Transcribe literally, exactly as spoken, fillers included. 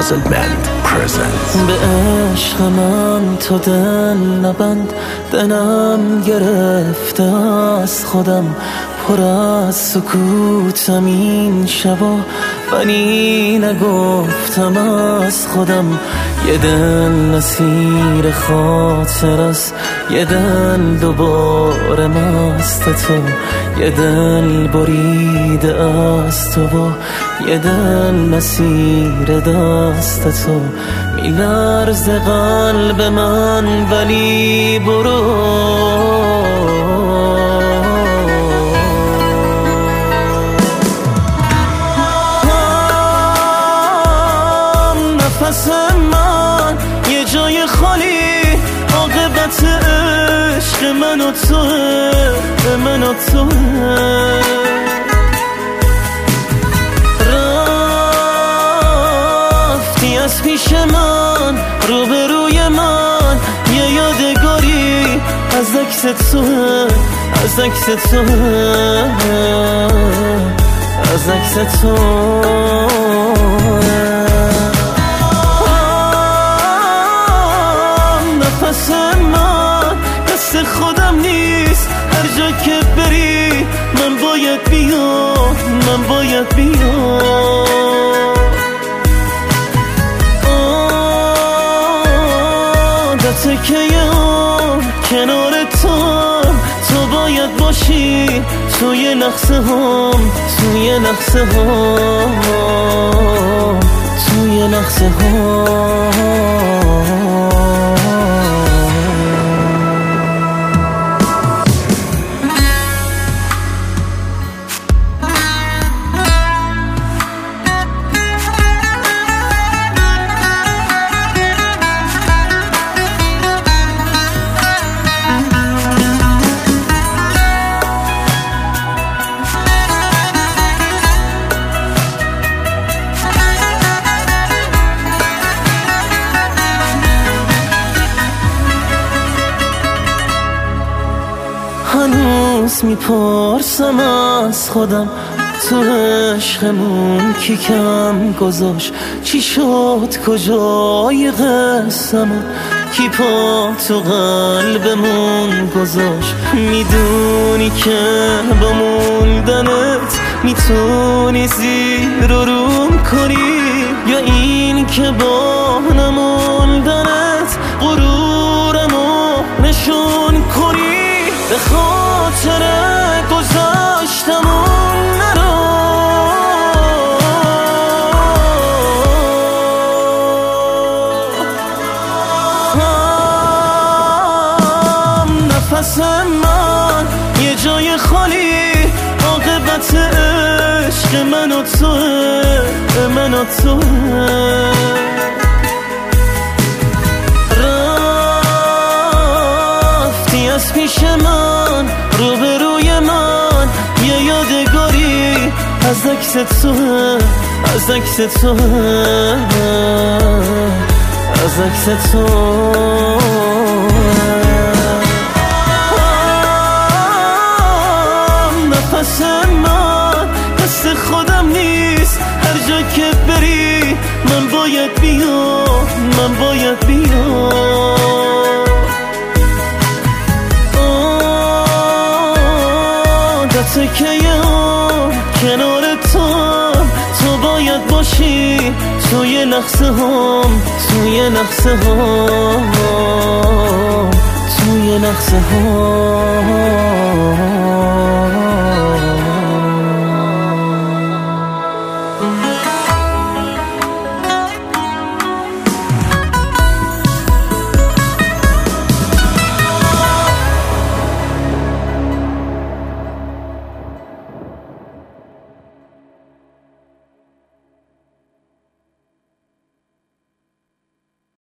Puzzle Band presents. به عشق من تو دل نبند، دلم گرفته از خودم، پر از سکوتم این شبا، ولی نگفتم از خودم. یه دل نسیر خاطر است، یه دل دوباره مست تو، یه دل بریده از تو و یه دل نسیر دست تو. میلرزه قلب من ولی برو، نفس من یه جای خالی، عاقبت عشق من و توه، من و توه. رفتی از پیش من، روبروی من، یه یادگاری از عکس توه، از عکس توه، از عکس توه. نفس من دست خودم نیست، هر جا که بری من باید بیام، من باید بیام. عادته که یام کنار تو، تو باید باشی توی لحظه هم، توی لحظه هم، توی لحظه هم. هنوز میپرسم از خودم، تو عشقمون کی کم گذاشت؟ چی شد کجای قسمون؟ کی پا تو قلبمون گذاشت؟ میدونی که با موندنت میتونی زیر و روم کنی، یا این که با نموندنت غرورمو نشون کنی؟ به خاطر گذاشتمون نرو، هم نفس من یه جای خالی، عاقبت عشق من و توه، من و توه. از پیش من، روبروی من، یه یادگاری از عکس توه، از عکس توه، از عکس توه. نفس من دست خودم نیست، هر جا که بری من باید بیام، من باید بیام. عادته که یام کنار تو، تو باید باشی توی لحظه هم، توی لحظه هم، توی لحظه هم.